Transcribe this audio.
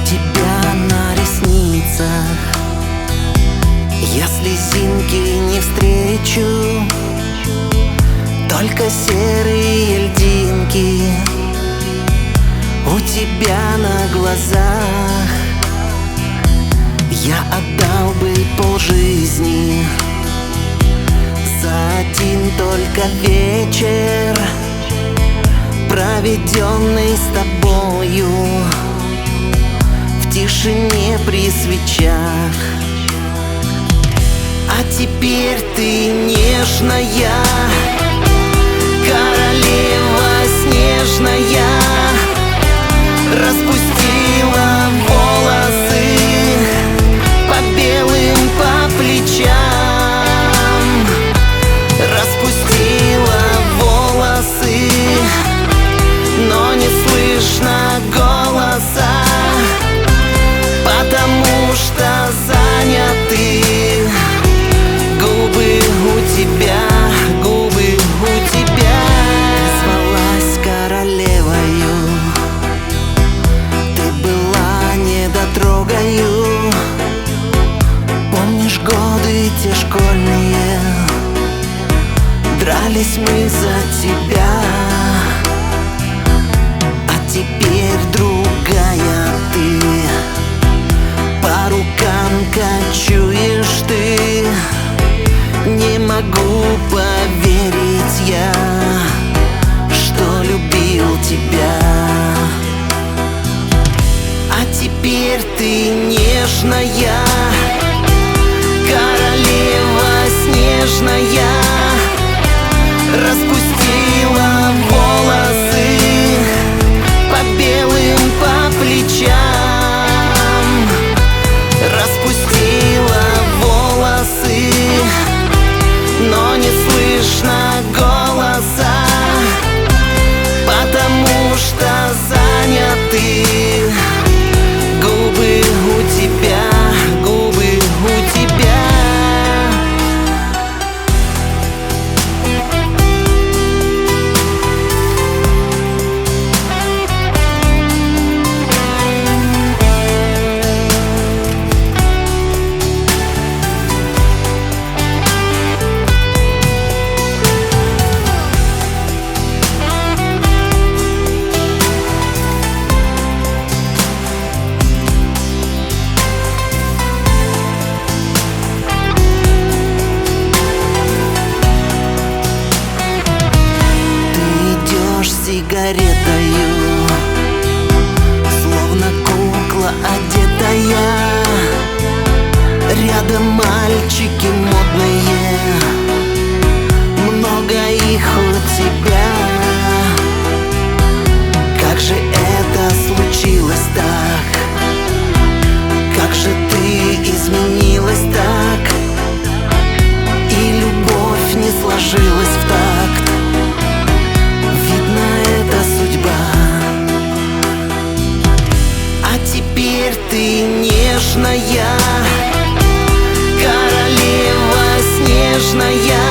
тебя на ресницах я слезинки не встречу, только серые льдинки у тебя на глазах. Я отдал бы полжизни за один только вечер, проведенный с тобою в тишине при свечах. А теперь ты нежная, королева снежная, распустила волосы по белым, по плечам, распустила волосы, но не слышно голоса, потому что заняты губы у тебя, губы у тебя. Ты звалась королевою, ты была недотрогою. Помнишь годы те школьные, дрались мы за тебя. А теперь другая ты, по рукам кочуешь ты. Не могу поверить я, что любил тебя. А теперь ты нежная, королева снежная, распустила волосы по белым, по плечам, распустила волосы, но не слышно голоса, потому что заняты губы у тебя, губы у тебя. Сигаретою, словно кукла одетая. Рядом мальчики модные, много их у тебя. Как же это случилось так? Как же ты изменилась так? И любовь не сложилась в такт. Теперь ты нежная, королева снежная,